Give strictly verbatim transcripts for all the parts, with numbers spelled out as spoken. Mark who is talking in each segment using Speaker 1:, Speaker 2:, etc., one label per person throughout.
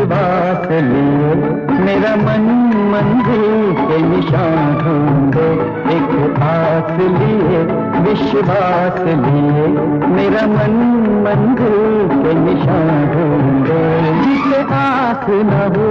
Speaker 1: विश्वास लिए मेरा मन मंजिल के निशान ढूंढे, एक आस लिए विश्वास लिए मेरा मन मंजिल के निशान ढूंढे। जिसे आस न हो,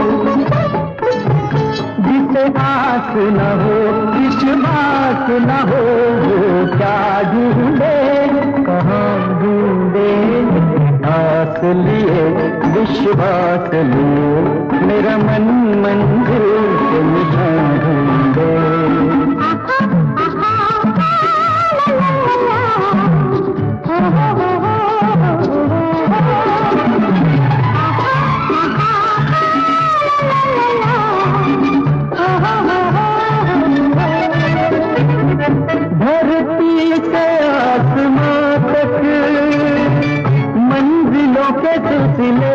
Speaker 1: जिसे आस न हो, विश्वास न हो, वो क्या ढूंढे, कहाँ ढूंढे। आस लिए विश्वास लिए मेरा मन मंजिल के निशान ढूंढे। धरती से आसमां तक मंजिलों के सिलसिले,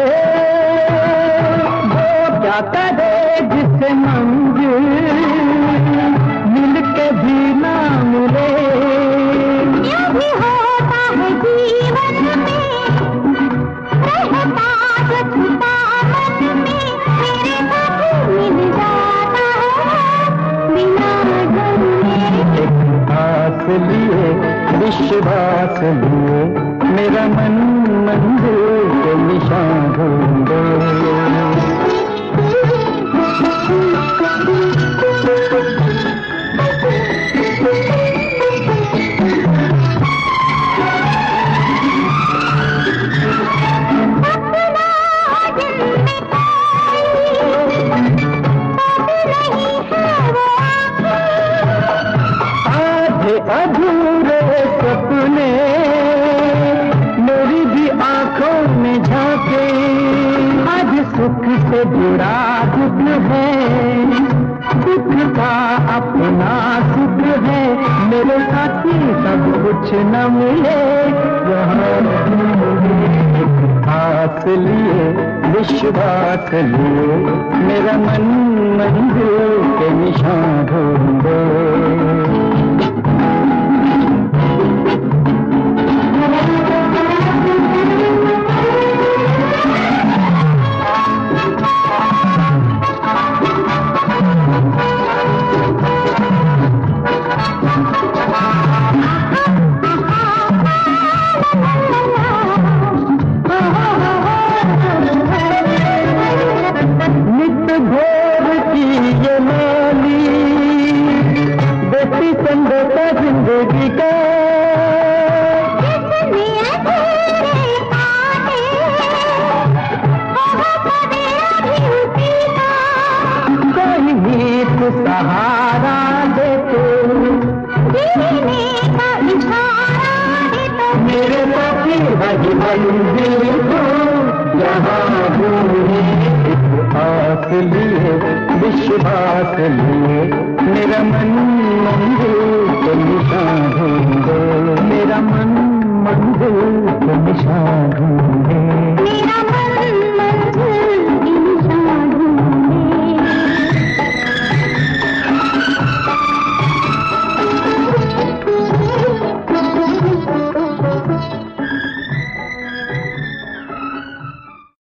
Speaker 1: वो क्या करे जिससे मंजिल मिल के भी ना मिले।
Speaker 2: ये भी होता है जीवन में, रहता जो छुपा मन में, मेरे साथ मिल जाता है बिना डरे।
Speaker 1: आस लिए विश्वास लिए मेरा मन मंजिल के निशान ढूंढे। अधूरे सपने मेरी भी आंखों में झांके, आज सुख से जुड़ा दुख है, दुख का अपना सुख है, मेरे साथी सब कुछ न मिले यहाँ। आस लिए विश्वास लिए मेरा मन मंजिल के निशान ढूंढे। नित भोर की ये माली देती संदेशा जिंदगी का, कोई नीत सहारा दे तो, मेरे साथी भज मंजिल को यहाँ ढूंढे। आस लिए विश्वास लिए मेरा मन मंजिल के निशान